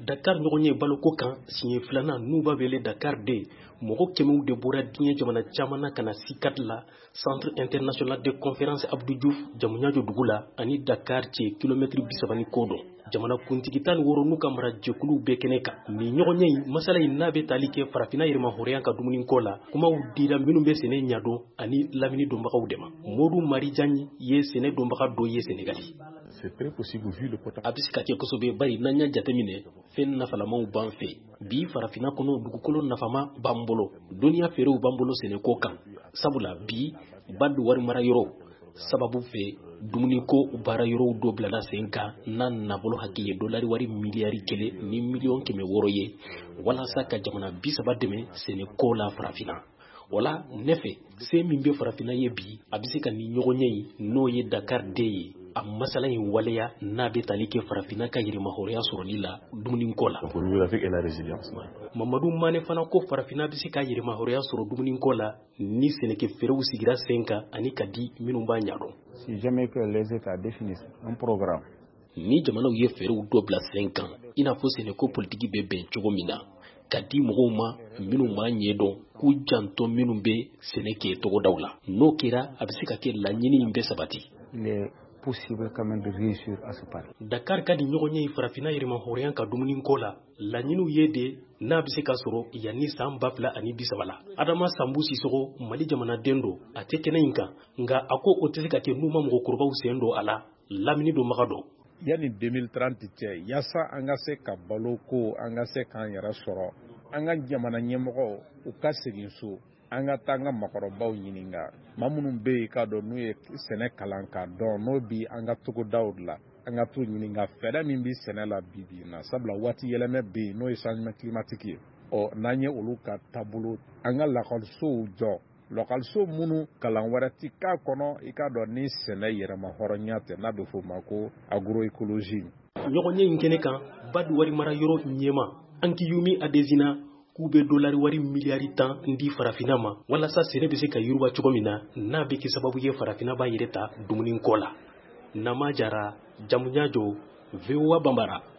Dakar ɲɔgɔn ye baloko kan siɲɛ filanan n'u b'a wele Dakar de mɔgɔ kɛmɛw de bɔra diɲɛ jamana caman na ka na CICAD la Centre International de Conférence Abdou Diouf Jamuɲajo dugu la ani Dakar cɛ kilomètre 30 ko dɔn. Jamana kuntigi 16 n'u ka mara jɛkuluw bɛɛ kɛnɛ kan. Ni ɲɔgɔn ye in masala in n'a bɛ tali kɛ farafina yɛrɛmahɔrɔya ka dumuni ko la kumaw dira minnu bɛ sɛnɛ ɲɛdɔn ani lamini donbagaw de ma. Modu Marijanyi ye sɛnɛ donbaga dɔ ye Senegali. C'est très possible vu le potentiel. A bɛ se ka kɛ kosɛbɛ bari n'an y'a jateminɛ fɛn nafalamaw b'an fɛ bi farafina kɔnɔ dugukolo nafama b'an bolo duniya feerew b'an bolo sɛnɛko kan sabula bi ba don wari mara yɔrɔ sababu fɛ dumuniko baara yɔrɔw dɔ bilala sen kan n'a nabolo hakɛ ye dolari wari miliyari 1 ni miliyɔn 600 ye walasa ka jamana 30 dɛmɛ sɛnɛko la farafina. Wala ne fɛ se min bɛ farafina ye bi a bɛ se ka ni ɲɔgɔn ye n'o ye Dakar de ye a masala in waleya n'a bɛ tali kɛ farafina ka yɛrɛmahɔrɔya sɔrɔli la dumuniko la. Mamadu Mane fana ko farafina bɛ se ka yɛrɛmahɔrɔya sɔrɔ dumuniko la ni sɛnɛkɛ feerew sigira sen kan ani ka di minnu b'a ɲɛdɔn. Si jamais que les États définissent un programme. Ni jamanaw ye feerew dɔ bila sen kan i n'a fɔ sɛnɛko politiki bɛ bɛn cogo min na ka di mɔgɔw ma minnu b'a ɲɛdɔn k'u janto minnu bɛ sɛnɛ kɛ togodaw la n'o kɛra a bɛ se ka kɛ laɲini in bɛ sabati. Il est possible quand même de réussir à ce pari. Dakar ka di ɲɔgɔn ye farafina yɛrɛmahɔrɔya ka dumuniko la laɲiniw ye de n'a bɛ se ka sɔrɔ yanni san 2030 la. Adama Sambu Sisoko Mali jamanaden don a tɛ kɛnɛ in kan nka a ko o tɛ se ka kɛ n'u ma mɔgɔkɔrɔbaw sen don a la lamini donbaga dɔn. Yani 2030 cɛ yasa an ka se ka balo ko an ka se k'an yɛrɛ sɔrɔ an ka jamana ɲɛmɔgɔ u ka segin so an ka taa an ka makɔrɔbaw ɲininka maa minnu bɛ yen k'a dɔn n'u ye sɛnɛ kalan k'a dɔn n'o bi an ka togodaw la an ka t'u ɲininka fɛɛrɛ min bɛ sɛnɛ la bi na sabula waati yɛlɛmɛ bɛ yen n'o ye changement climatique ye n'an ye olu ka taabolo an ka lakɔlisow jɔ lakɔliso minnu kalan wɛrɛ ti k'a kɔnɔ i k'a dɔn ni sɛnɛ yɛrɛmahɔrɔnya tɛ n'a bɛ f'o ma ko agroécologie. Ɲɔgɔn ye in kɛnɛ kan Badu wari mara yɔrɔ ɲɛma Ankiyumi Adesina k'u bɛ dolari wari miliyari 10 di farafina ma walasa sɛnɛ bɛ se ka yiriwa cogo min na n'a bɛ kɛ sababu ye farafina b'a yɛrɛ ta dumuni ko la. Nama Jara Jamuɲajo VOA Bambara.